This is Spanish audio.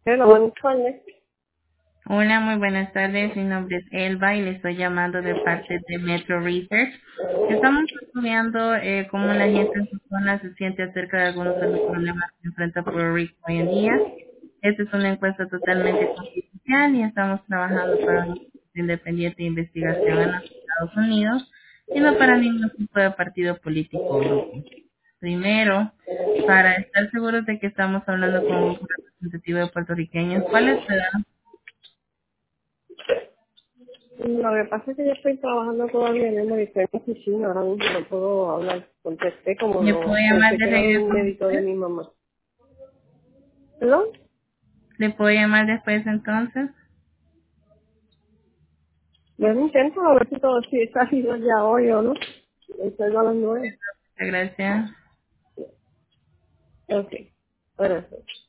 Hello, buenas tardes. Hola, muy buenas tardes. Mi nombre es Elba y le estoy llamando de parte de Metro Research. Estamos estudiando cómo la gente en su zona se siente acerca de algunos de los problemas que enfrenta Puerto Rico hoy en día. Esta es una encuesta totalmente confidencial y estamos trabajando para una independiente de investigación en los Estados Unidos y no para ningún tipo de partido político o grupo. Primero, para estar seguros de que estamos hablando con un representativo de puertorriqueños, ¿cuál es su edad? Lo que pasa es que yo estoy trabajando todavía en el médico en mi oficina, ahora mismo no puedo hablar. Contesté como ¿Le puedo no, llamar pensé de que era regreso un médico de después? mi mamá. ¿Perdón? ¿Le puedo llamar después entonces? Yo intento a ver si todo si está haciendo ya hoy o no. Estoy a las 9. Muchas gracias. Ok. Bueno.